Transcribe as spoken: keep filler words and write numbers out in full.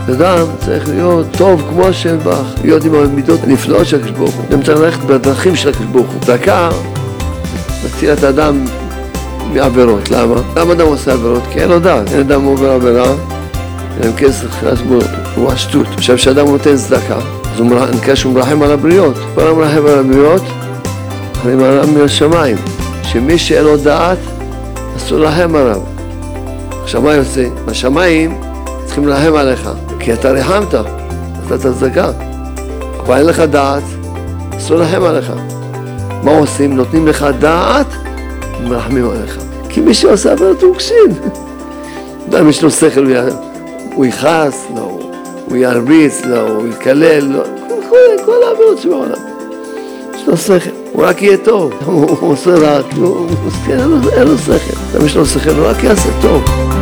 אדם צריך להיות טוב כמו שבח, להיות עם המידות הנפלאות של הקדוש ברוך הוא. אדם צריך ללכת בדרכים של הקדוש ברוך הוא. צדקה מציל את האדם מעבירות. למה? למה אדם עושה עבירות? כי אין לו דעת. אין אדם עובר עבירה, אין כסף חס בו, הוא השטות. עכשיו כשאדם נותן צדקה, אז הוא נקרא שהוא מרחם על הבריות. כל אדם מרחם על הבריות, אני מרחם מן השמיים. שמי שאין לו דעת, אסור לרחם עליו. עכשיו מה יוצא? בשמיים צריכים לרחם עליך, כי אתה רחמת, אתה צדקה. אבל אין לך דעת, אסור לרחם עליך. מה עושים? נותנים לך דעת, מרחמים עליך. כי מי שעושה עבירות הוא קשין. אדם יש לו שכל, הוא יכעס, לא, הוא ירביץ, לא, הוא יקלל, לא. כל, כל העבירות שבעולם. יש לו שכל, הוא רק יהיה טוב. הוא עושה רק, אין לו שכל. אדם יש לו שכל, הוא רק יעשה טוב.